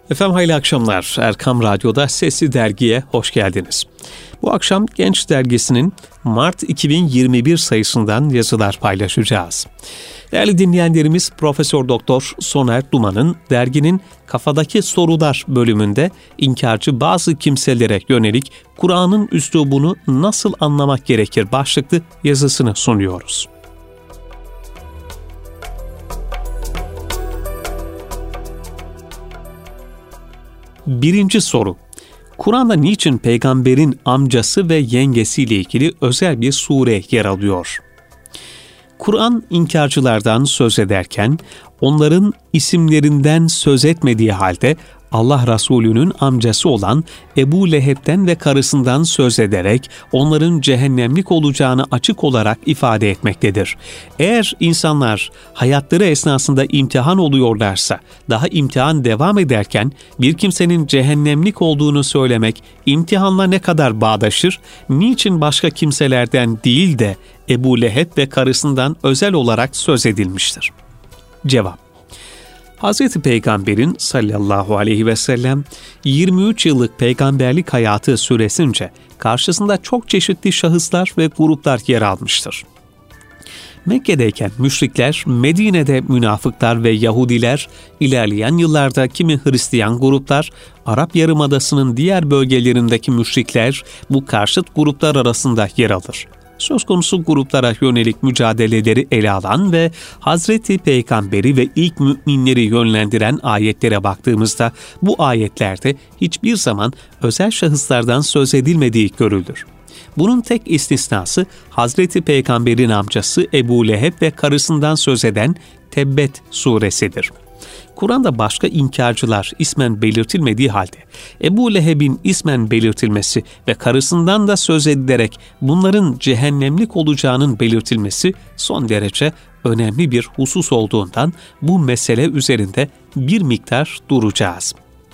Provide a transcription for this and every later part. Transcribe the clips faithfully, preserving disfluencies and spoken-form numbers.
Efendim hayırlı akşamlar. Erkam Radyo'da Sesli Dergi'ye hoş geldiniz. Bu akşam Genç Dergisi'nin Mart iki bin yirmi bir sayısından yazılar paylaşacağız. Değerli dinleyenlerimiz, Profesör Doktor Soner Duman'ın derginin Kafadaki Sorular bölümünde inkarcı bazı kimselere yönelik Kur'an'ın üslubunu nasıl anlamak gerekir başlıklı yazısını sunuyoruz. Birinci soru. Kur'an'da niçin peygamberin amcası ve yengesiyle ilgili özel bir sure yer alıyor? Kur'an inkarcılardan söz ederken onların isimlerinden söz etmediği halde Allah Resulü'nün amcası olan Ebu Leheb'den ve karısından söz ederek onların cehennemlik olacağını açık olarak ifade etmektedir. Eğer insanlar hayatları esnasında imtihan oluyorlarsa, daha imtihan devam ederken bir kimsenin cehennemlik olduğunu söylemek imtihanla ne kadar bağdaşır, niçin başka kimselerden değil de Ebu Leheb ve karısından özel olarak söz edilmiştir? Cevap. Hazreti Peygamber'in sallallahu aleyhi ve sellem yirmi üç yıllık peygamberlik hayatı süresince karşısında çok çeşitli şahıslar ve gruplar yer almıştır. Mekke'deyken müşrikler, Medine'de münafıklar ve Yahudiler, ilerleyen yıllarda kimi Hristiyan gruplar, Arap Yarımadası'nın diğer bölgelerindeki müşrikler bu karşıt gruplar arasında yer alır. Söz konusu gruplara yönelik mücadeleleri ele alan ve Hazreti Peygamberi ve ilk müminleri yönlendiren ayetlere baktığımızda bu ayetlerde hiçbir zaman özel şahıslardan söz edilmediği görülür. Bunun tek istisnası Hazreti Peygamber'in amcası Ebu Leheb ve karısından söz eden Tebbet suresidir. Kur'an'da başka inkarcılar ismen belirtilmediği halde Ebu Leheb'in ismen belirtilmesi ve karısından da söz edilerek bunların cehennemlik olacağının belirtilmesi son derece önemli bir husus olduğundan bu mesele üzerinde bir miktar duracağız.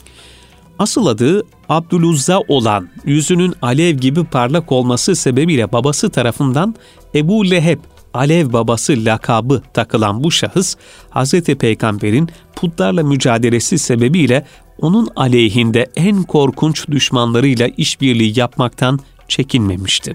Asıl adı Abdüluzza olan, yüzünün alev gibi parlak olması sebebiyle babası tarafından Ebu Leheb, Alev babası lakabı takılan bu şahıs, Hazreti Peygamber'in putlarla mücadelesi sebebiyle onun aleyhinde en korkunç düşmanlarıyla işbirliği yapmaktan çekinmemişti.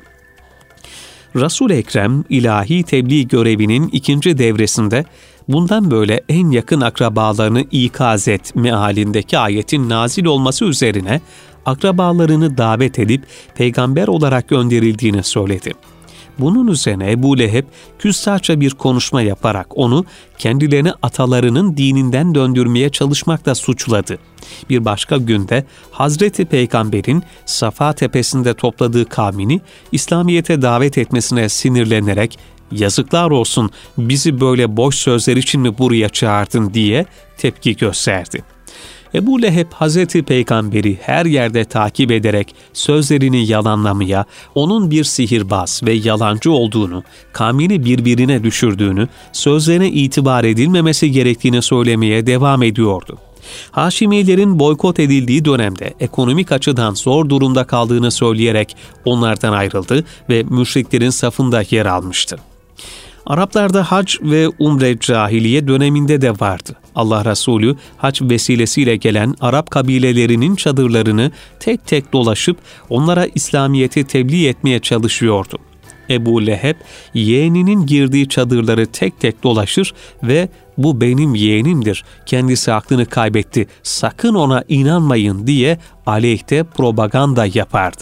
Resul-i Ekrem ilahi tebliğ görevinin ikinci devresinde bundan böyle en yakın akrabalarını ikaz et mealindeki ayetin nazil olması üzerine akrabalarını davet edip peygamber olarak gönderildiğini söyledi. Bunun üzerine Ebu Leheb küstahça bir konuşma yaparak onu kendilerini atalarının dininden döndürmeye çalışmakla suçladı. Bir başka günde Hazreti Peygamber'in Safa tepesinde topladığı kavmini İslamiyet'e davet etmesine sinirlenerek "Yazıklar olsun, bizi böyle boş sözler için mi buraya çağırdın?" diye tepki gösterdi. Ebu Leheb Hazreti Peygamber'i her yerde takip ederek sözlerini yalanlamaya, onun bir sihirbaz ve yalancı olduğunu, kavmini birbirine düşürdüğünü, sözlerine itibar edilmemesi gerektiğini söylemeye devam ediyordu. Haşimilerin boykot edildiği dönemde ekonomik açıdan zor durumda kaldığını söyleyerek onlardan ayrıldı ve müşriklerin safında yer almıştı. Araplarda hac ve umre cahiliye döneminde de vardı. Allah Resulü hac vesilesiyle gelen Arap kabilelerinin çadırlarını tek tek dolaşıp onlara İslamiyet'i tebliğ etmeye çalışıyordu. Ebu Leheb yeğeninin girdiği çadırları tek tek dolaşır ve "Bu benim yeğenimdir, kendisi aklını kaybetti, sakın ona inanmayın" diye aleyhte propaganda yapardı.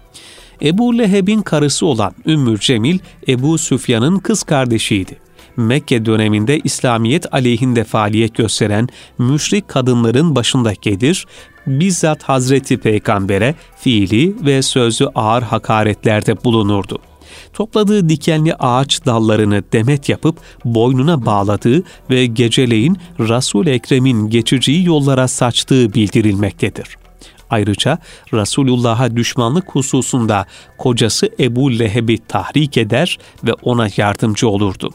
Ebu Leheb'in karısı olan Ümmü Cemil, Ebu Süfyan'ın kız kardeşiydi. Mekke döneminde İslamiyet aleyhinde faaliyet gösteren müşrik kadınların başında gelir, bizzat Hazreti Peygamber'e fiili ve sözlü ağır hakaretlerde bulunurdu. Topladığı dikenli ağaç dallarını demet yapıp boynuna bağladığı ve geceleyin Resul-i Ekrem'in geçeceği yollara saçtığı bildirilmektedir. Ayrıca Resulullah'a düşmanlık hususunda kocası Ebu Leheb'i tahrik eder ve ona yardımcı olurdu.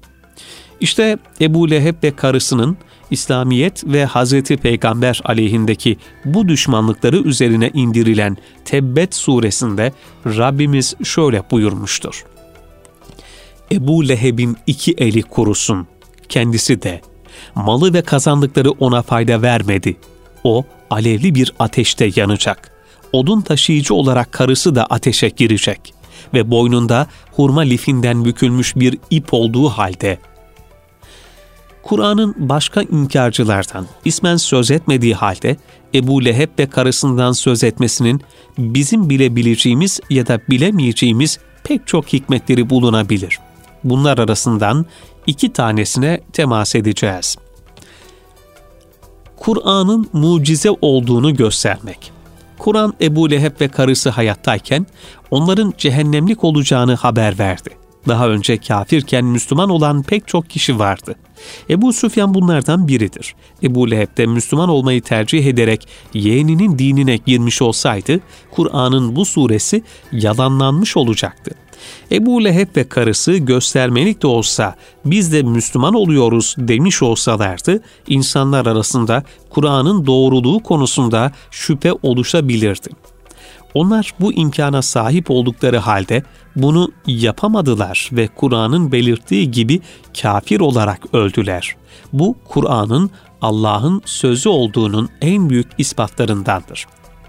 İşte Ebu Leheb ve karısının İslamiyet ve Hazreti Peygamber aleyhindeki bu düşmanlıkları üzerine indirilen Tebbet suresinde Rabbimiz şöyle buyurmuştur: Ebu Leheb'in iki eli kurusun, kendisi de, malı ve kazandıkları ona fayda vermedi. O alevli bir ateşte yanacak. Odun taşıyıcı olarak karısı da ateşe girecek ve boynunda hurma lifinden bükülmüş bir ip olduğu halde. Kur'an'ın başka inkarcılardan ismen söz etmediği halde Ebu Leheb ve karısından söz etmesinin bizim bilebileceğimiz ya da bilemeyeceğimiz pek çok hikmetleri bulunabilir. Bunlar arasından iki tanesine temas edeceğiz. Kur'an'ın mucize olduğunu göstermek. Kur'an Ebu Leheb ve karısı hayattayken onların cehennemlik olacağını haber verdi. Daha önce kafirken Müslüman olan pek çok kişi vardı. Ebu Süfyan bunlardan biridir. Ebu Leheb de Müslüman olmayı tercih ederek yeğeninin dinine girmiş olsaydı, Kur'an'ın bu suresi yalanlanmış olacaktı. Ebu Leheb ve karısı göstermelik de olsa biz de Müslüman oluyoruz demiş olsalardı, insanlar arasında Kur'an'ın doğruluğu konusunda şüphe oluşabilirdi. Onlar bu imkana sahip oldukları halde bunu yapamadılar ve Kur'an'ın belirttiği gibi kafir olarak öldüler. Bu Kur'an'ın Allah'ın sözü olduğunun en büyük ispatlarındandır.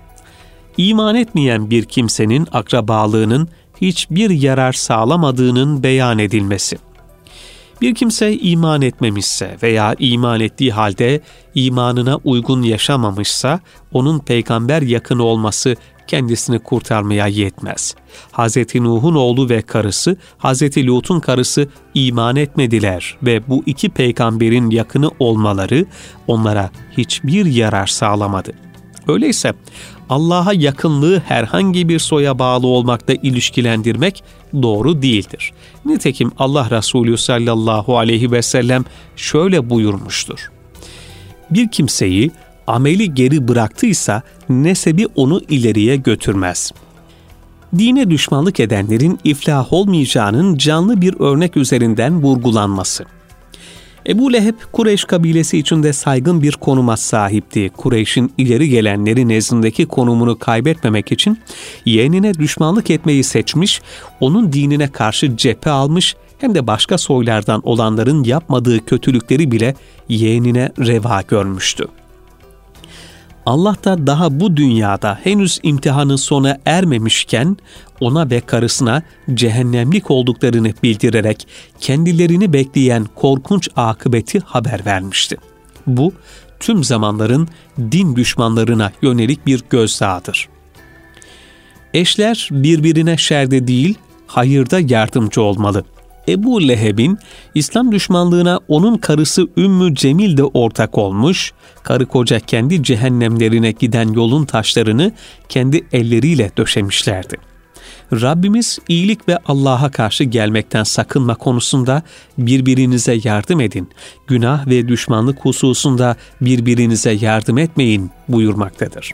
İman etmeyen bir kimsenin akrabalığının hiçbir yarar sağlamadığının beyan edilmesi. Bir kimse iman etmemişse veya iman ettiği halde imanına uygun yaşamamışsa, onun peygamber yakını olması kendisini kurtarmaya yetmez. Hazreti Nuh'un oğlu ve karısı, Hazreti Lut'un karısı iman etmediler ve bu iki peygamberin yakını olmaları onlara hiçbir yarar sağlamadı. Öyleyse Allah'a yakınlığı herhangi bir soya bağlı olmakla ilişkilendirmek doğru değildir. Nitekim Allah Resulü sallallahu aleyhi ve sellem şöyle buyurmuştur: Bir kimseyi ameli geri bıraktıysa nesebi onu ileriye götürmez. Dine düşmanlık edenlerin iflah olmayacağının canlı bir örnek üzerinden vurgulanması. Ebu Leheb, Kureyş kabilesi içinde saygın bir konuma sahipti. Kureyş'in ileri gelenleri nezdindeki konumunu kaybetmemek için yeğenine düşmanlık etmeyi seçmiş, onun dinine karşı cephe almış, hem de başka soylardan olanların yapmadığı kötülükleri bile yeğenine reva görmüştü. Allah da daha bu dünyada henüz imtihanın sona ermemişken ona ve karısına cehennemlik olduklarını bildirerek kendilerini bekleyen korkunç akıbeti haber vermişti. Bu tüm zamanların din düşmanlarına yönelik bir gözdağıdır. Eşler birbirine şerde değil, hayırda yardımcı olmalı. Ebu Leheb'in İslam düşmanlığına onun karısı Ümmü Cemil de ortak olmuş, karı koca kendi cehennemlerine giden yolun taşlarını kendi elleriyle döşemişlerdi. Rabbimiz iyilik ve Allah'a karşı gelmekten sakınma konusunda birbirinize yardım edin, günah ve düşmanlık hususunda birbirinize yardım etmeyin buyurmaktadır.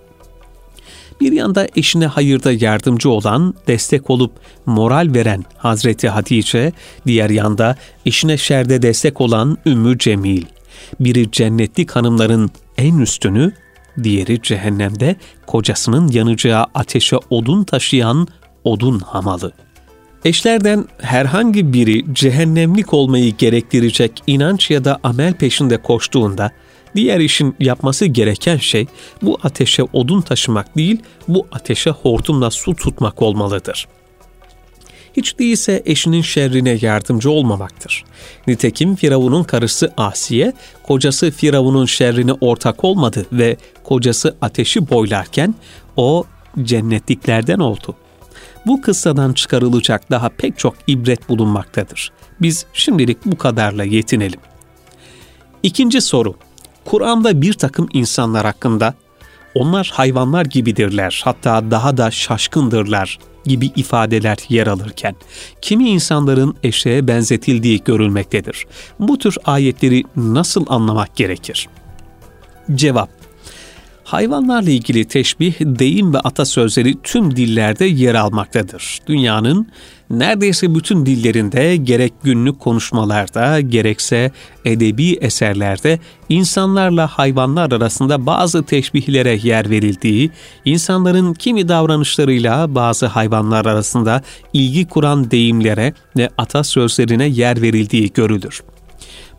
Bir yanda eşine hayırda yardımcı olan, destek olup moral veren Hazreti Hatice, diğer yanda eşine şerde destek olan Ümmü Cemil. Biri cennetlik hanımların en üstünü, diğeri cehennemde kocasının yanacağı ateşe odun taşıyan odun hamalı. Eşlerden herhangi biri cehennemlik olmayı gerektirecek inanç ya da amel peşinde koştuğunda, diğer işin yapması gereken şey bu ateşe odun taşımak değil, bu ateşe hortumla su tutmak olmalıdır. Hiç değilse eşinin şerrine yardımcı olmamaktır. Nitekim Firavun'un karısı Asiye, kocası Firavun'un şerrine ortak olmadı ve kocası ateşi boylarken o cennetliklerden oldu. Bu kıssadan çıkarılacak daha pek çok ibret bulunmaktadır. Biz şimdilik bu kadarla yetinelim. İkinci soru. Kur'an'da bir takım insanlar hakkında onlar hayvanlar gibidirler, hatta daha da şaşkındırlar gibi ifadeler yer alırken kimi insanların eşeğe benzetildiği görülmektedir. Bu tür ayetleri nasıl anlamak gerekir? Cevap: Hayvanlarla ilgili teşbih, deyim ve atasözleri tüm dillerde yer almaktadır. Dünyanın neredeyse bütün dillerinde gerek günlük konuşmalarda gerekse edebi eserlerde insanlarla hayvanlar arasında bazı teşbihlere yer verildiği, insanların kimi davranışlarıyla bazı hayvanlar arasında ilgi kuran deyimlere ve atasözlerine yer verildiği görülür.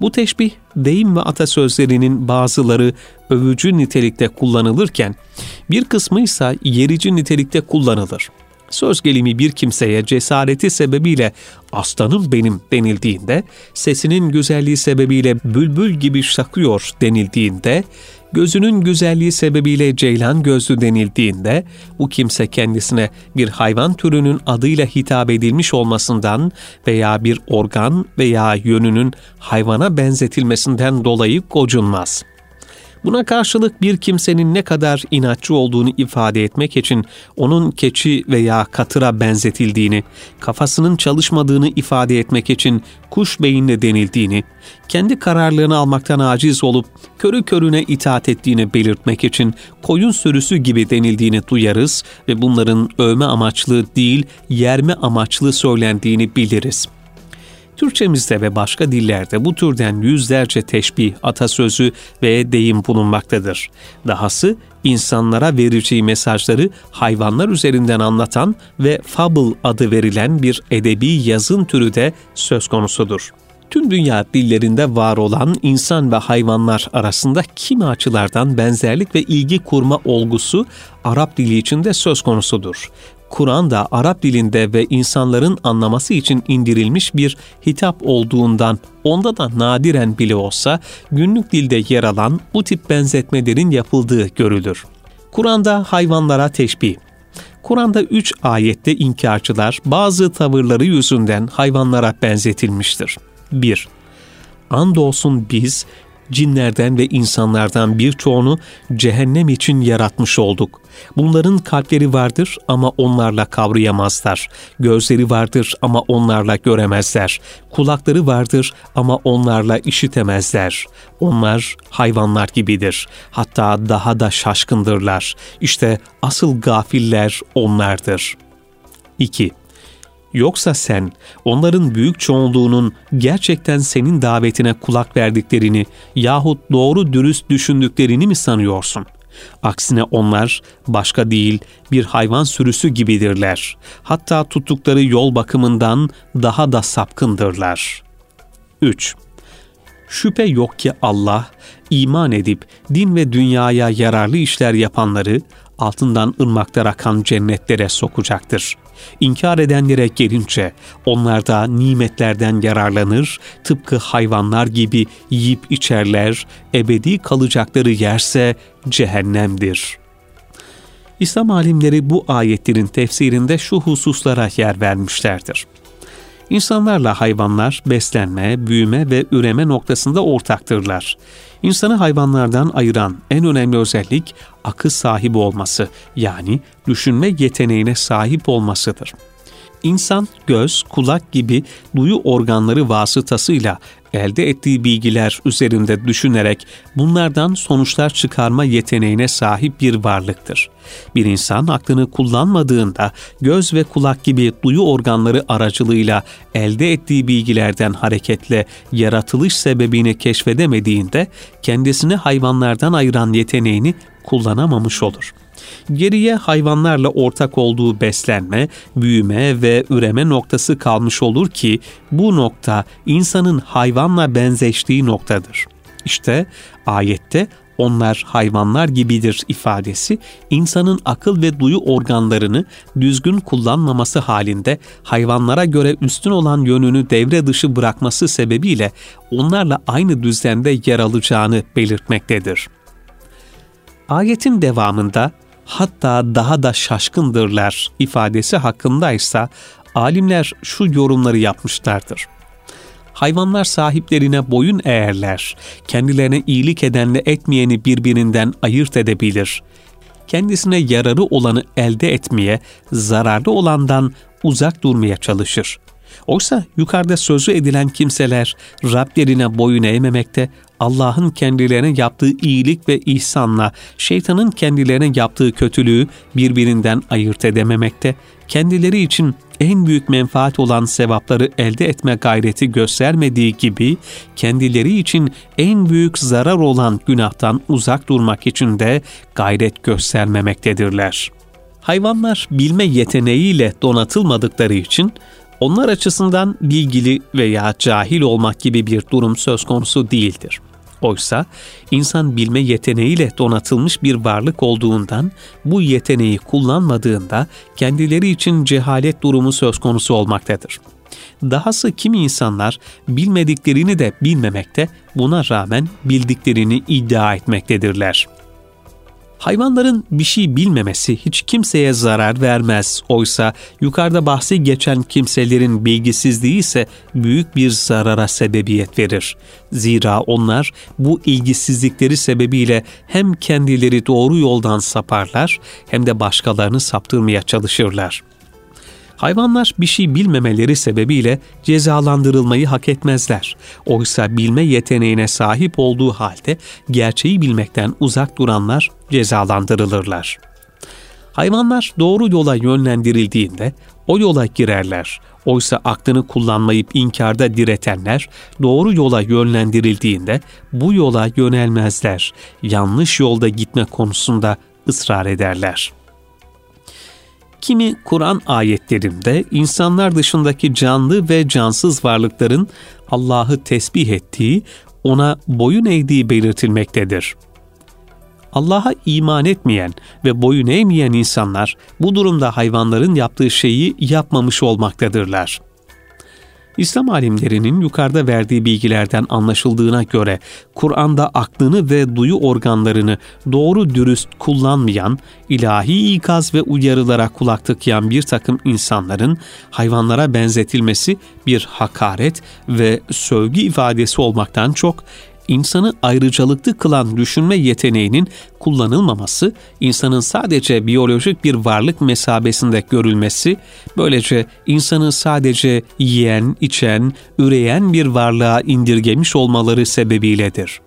Bu teşbih, deyim ve atasözlerinin bazıları övücü nitelikte kullanılırken, bir kısmı ise yerici nitelikte kullanılır. Söz gelimi bir kimseye cesareti sebebiyle aslanım benim denildiğinde, sesinin güzelliği sebebiyle bülbül gibi şakıyor denildiğinde, gözünün güzelliği sebebiyle ceylan gözlü denildiğinde, bu kimse kendisine bir hayvan türünün adıyla hitap edilmiş olmasından veya bir organ veya yönünün hayvana benzetilmesinden dolayı gocunmaz. Buna karşılık bir kimsenin ne kadar inatçı olduğunu ifade etmek için onun keçi veya katıra benzetildiğini, kafasının çalışmadığını ifade etmek için kuş beyinli denildiğini, kendi kararlarını almaktan aciz olup körü körüne itaat ettiğini belirtmek için koyun sürüsü gibi denildiğini duyarız ve bunların övme amaçlı değil, yerme amaçlı söylendiğini biliriz. Türkçemizde ve başka dillerde bu türden yüzlerce teşbih, atasözü ve deyim bulunmaktadır. Dahası insanlara vereceği mesajları hayvanlar üzerinden anlatan ve fable adı verilen bir edebi yazın türü de söz konusudur. Tüm dünya dillerinde var olan insan ve hayvanlar arasında kimi açılardan benzerlik ve ilgi kurma olgusu Arap dili için de söz konusudur. Kur'an da Arap dilinde ve insanların anlaması için indirilmiş bir hitap olduğundan onda da nadiren bile olsa günlük dilde yer alan bu tip benzetmelerin yapıldığı görülür. Kur'an'da hayvanlara teşbih. Kur'an'da üç ayette inkarcılar bazı tavırları yüzünden hayvanlara benzetilmiştir. bir. Andolsun biz cinlerden ve insanlardan birçoğunu cehennem için yaratmış olduk. Bunların kalpleri vardır ama onlarla kavrayamazlar. Gözleri vardır ama onlarla göremezler. Kulakları vardır ama onlarla işitemezler. Onlar hayvanlar gibidir. Hatta daha da şaşkındırlar. İşte asıl gafiller onlardır. iki. Yoksa sen onların büyük çoğunluğunun gerçekten senin davetine kulak verdiklerini yahut doğru dürüst düşündüklerini mi sanıyorsun? Aksine onlar başka değil bir hayvan sürüsü gibidirler. Hatta tuttukları yol bakımından daha da sapkındırlar. üç. Şüphe yok ki Allah, iman edip din ve dünyaya yararlı işler yapanları altından ırmaklar akan cennetlere sokacaktır. İnkar edenlere gelince onlar da nimetlerden yararlanır, tıpkı hayvanlar gibi yiyip içerler, ebedi kalacakları yerse cehennemdir. İslam alimleri bu ayetlerin tefsirinde şu hususlara yer vermişlerdir. İnsanlarla hayvanlar beslenme, büyüme ve üreme noktasında ortaktırlar. İnsanı hayvanlardan ayıran en önemli özellik akıl sahibi olması, yani düşünme yeteneğine sahip olmasıdır. İnsan göz, kulak gibi duyu organları vasıtasıyla elde ettiği bilgiler üzerinde düşünerek bunlardan sonuçlar çıkarma yeteneğine sahip bir varlıktır. Bir insan aklını kullanmadığında göz ve kulak gibi duyu organları aracılığıyla elde ettiği bilgilerden hareketle yaratılış sebebini keşfedemediğinde kendisini hayvanlardan ayıran yeteneğini kullanamamış olur. Geriye hayvanlarla ortak olduğu beslenme, büyüme ve üreme noktası kalmış olur ki bu nokta insanın hayvanla benzeştiği noktadır. İşte ayette onlar hayvanlar gibidir ifadesi insanın akıl ve duyu organlarını düzgün kullanmaması halinde hayvanlara göre üstün olan yönünü devre dışı bırakması sebebiyle onlarla aynı düzlemde yer alacağını belirtmektedir. Ayetin devamında hatta daha da şaşkındırlar ifadesi hakkındaysa alimler şu yorumları yapmışlardır. Hayvanlar sahiplerine boyun eğerler, kendilerine iyilik edenle etmeyeni birbirinden ayırt edebilir. Kendisine yararı olanı elde etmeye, zararlı olandan uzak durmaya çalışır. Oysa yukarıda sözü edilen kimseler Rablerine boyun eğmemekte, Allah'ın kendilerine yaptığı iyilik ve ihsanla şeytanın kendilerine yaptığı kötülüğü birbirinden ayırt edememekte, kendileri için en büyük menfaat olan sevapları elde etme gayreti göstermediği gibi, kendileri için en büyük zarar olan günahtan uzak durmak için de gayret göstermemektedirler. Hayvanlar bilme yeteneğiyle donatılmadıkları için, onlar açısından bilgili veya cahil olmak gibi bir durum söz konusu değildir. Oysa insan bilme yeteneğiyle donatılmış bir varlık olduğundan bu yeteneği kullanmadığında kendileri için cehalet durumu söz konusu olmaktadır. Dahası kimi insanlar bilmediklerini de bilmemekte, buna rağmen bildiklerini iddia etmektedirler. Hayvanların bir şey bilmemesi hiç kimseye zarar vermez. Oysa yukarıda bahsi geçen kimselerin bilgisizliği ise büyük bir zarara sebebiyet verir. Zira onlar bu ilgisizlikleri sebebiyle hem kendileri doğru yoldan saparlar hem de başkalarını saptırmaya çalışırlar. Hayvanlar bir şey bilmemeleri sebebiyle cezalandırılmayı hak etmezler. Oysa bilme yeteneğine sahip olduğu halde gerçeği bilmekten uzak duranlar cezalandırılırlar. Hayvanlar doğru yola yönlendirildiğinde o yola girerler. Oysa aklını kullanmayıp inkarda diretenler doğru yola yönlendirildiğinde bu yola yönelmezler. Yanlış yolda gitme konusunda ısrar ederler. Kimi Kur'an ayetlerinde insanlar dışındaki canlı ve cansız varlıkların Allah'ı tesbih ettiği, ona boyun eğdiği belirtilmektedir. Allah'a iman etmeyen ve boyun eğmeyen insanlar bu durumda hayvanların yaptığı şeyi yapmamış olmaktadırlar. İslam alimlerinin yukarıda verdiği bilgilerden anlaşıldığına göre Kur'an'da aklını ve duyu organlarını doğru dürüst kullanmayan, ilahi ikaz ve uyarılara kulak tıkayan bir takım insanların hayvanlara benzetilmesi bir hakaret ve sövgü ifadesi olmaktan çok, insanı ayrıcalıklı kılan düşünme yeteneğinin kullanılmaması, insanın sadece biyolojik bir varlık mesabesinde görülmesi, böylece insanı sadece yiyen, içen, üreyen bir varlığa indirgemiş olmaları sebebiyledir.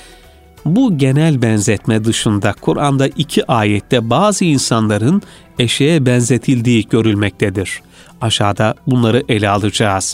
Bu genel benzetme dışında Kur'an'da iki ayette bazı insanların eşeğe benzetildiği görülmektedir. Aşağıda bunları ele alacağız.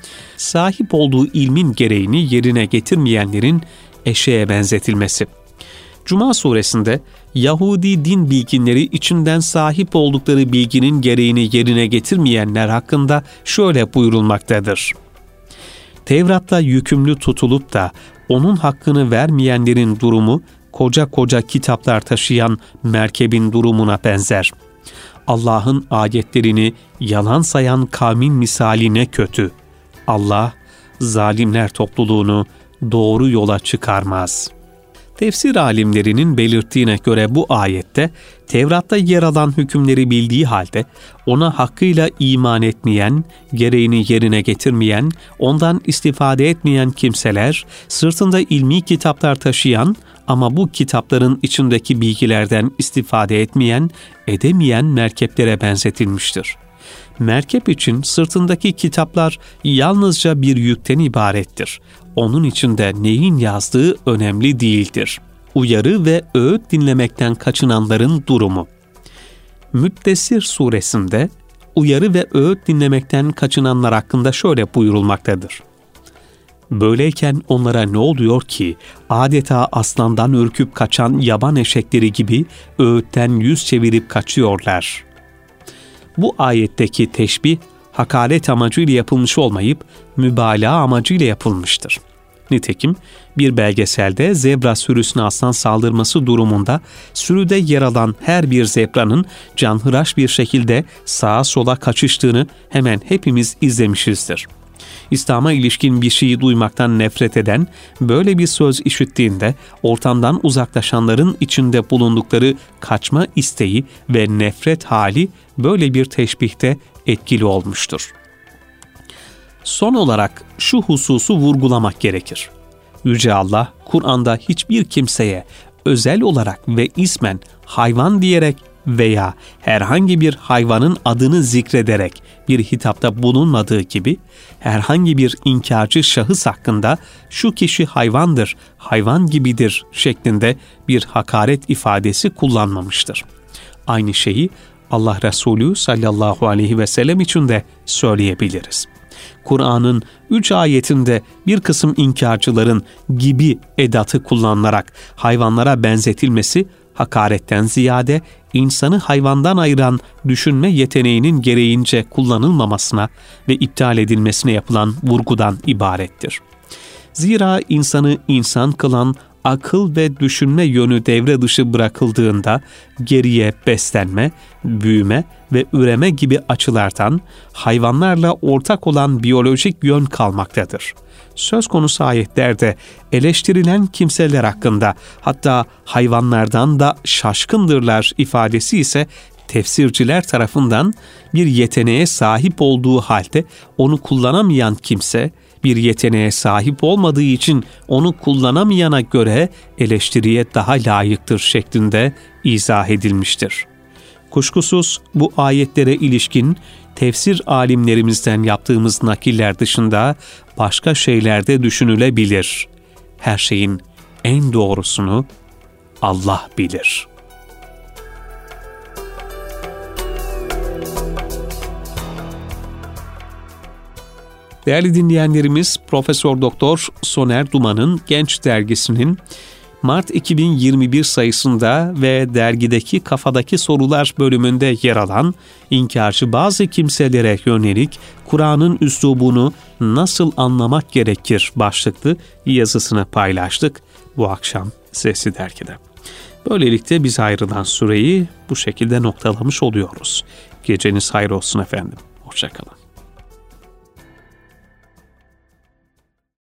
Sahip olduğu ilmin gereğini yerine getirmeyenlerin eşeğe benzetilmesi. Cuma suresinde Yahudi din bilginleri içinden sahip oldukları bilginin gereğini yerine getirmeyenler hakkında şöyle buyurulmaktadır. Tevrat'ta yükümlü tutulup da onun hakkını vermeyenlerin durumu koca koca kitaplar taşıyan merkebin durumuna benzer. Allah'ın ayetlerini yalan sayan kavmin misali ne kötü. Allah, zalimler topluluğunu doğru yola çıkarmaz. Tefsir alimlerinin belirttiğine göre bu ayette, Tevrat'ta yer alan hükümleri bildiği halde, ona hakkıyla iman etmeyen, gereğini yerine getirmeyen, ondan istifade etmeyen kimseler, sırtında ilmi kitaplar taşıyan ama bu kitapların içindeki bilgilerden istifade etmeyen, edemeyen merkeplere benzetilmiştir. Merkep için sırtındaki kitaplar yalnızca bir yükten ibarettir. Onun içinde neyin yazdığı önemli değildir. Uyarı ve öğüt dinlemekten kaçınanların durumu. Müddessir suresinde uyarı ve öğüt dinlemekten kaçınanlar hakkında şöyle buyurulmaktadır. Böyleyken onlara ne oluyor ki adeta aslandan ürküp kaçan yaban eşekleri gibi öğütten yüz çevirip kaçıyorlar. Bu ayetteki teşbih, hakaret amacıyla yapılmış olmayıp mübalağa amacıyla yapılmıştır. Nitekim bir belgeselde zebra sürüsüne aslan saldırması durumunda sürüde yer alan her bir zebranın canhıraş bir şekilde sağa sola kaçıştığını hemen hepimiz izlemişizdir. İslam'a ilişkin bir şeyi duymaktan nefret eden, böyle bir söz işittiğinde ortamdan uzaklaşanların içinde bulundukları kaçma isteği ve nefret hali böyle bir teşbihte etkili olmuştur. Son olarak şu hususu vurgulamak gerekir. Yüce Allah, Kur'an'da hiçbir kimseye özel olarak ve ismen hayvan diyerek veya herhangi bir hayvanın adını zikrederek bir hitapta bulunmadığı gibi, herhangi bir inkarcı şahıs hakkında şu kişi hayvandır, hayvan gibidir şeklinde bir hakaret ifadesi kullanmamıştır. Aynı şeyi Allah Resulü sallallahu aleyhi ve sellem için de söyleyebiliriz. Kur'an'ın üç ayetinde bir kısım inkarcıların gibi edatı kullanılarak hayvanlara benzetilmesi, hakaretten ziyade insanı hayvandan ayıran düşünme yeteneğinin gereğince kullanılmamasına ve iptal edilmesine yapılan vurgudan ibarettir. Zira insanı insan kılan akıl ve düşünme yönü devre dışı bırakıldığında geriye beslenme, büyüme ve üreme gibi açılardan hayvanlarla ortak olan biyolojik yön kalmaktadır. Söz konusu ayetlerde eleştirilen kimseler hakkında, hatta hayvanlardan da şaşkındırlar ifadesi ise tefsirciler tarafından bir yeteneğe sahip olduğu halde onu kullanamayan kimse, bir yeteneğe sahip olmadığı için onu kullanamayana göre eleştiriye daha layıktır şeklinde izah edilmiştir. Kuşkusuz bu ayetlere ilişkin tefsir alimlerimizden yaptığımız nakiller dışında başka şeyler de düşünülebilir. Her şeyin en doğrusunu Allah bilir. Değerli dinleyenlerimiz, Profesör Doktor Soner Duman'ın Genç Dergisi'nin Mart iki bin yirmi bir sayısında ve dergideki Kafadaki Sorular bölümünde yer alan inkarcı bazı kimselere yönelik Kur'an'ın üslubunu nasıl anlamak gerekir başlıklı yazısını paylaştık bu akşam Sesli Dergi'de. Böylelikle biz ayrılan süreyi bu şekilde noktalamış oluyoruz. Geceniz hayır olsun efendim. Hoşça kalın.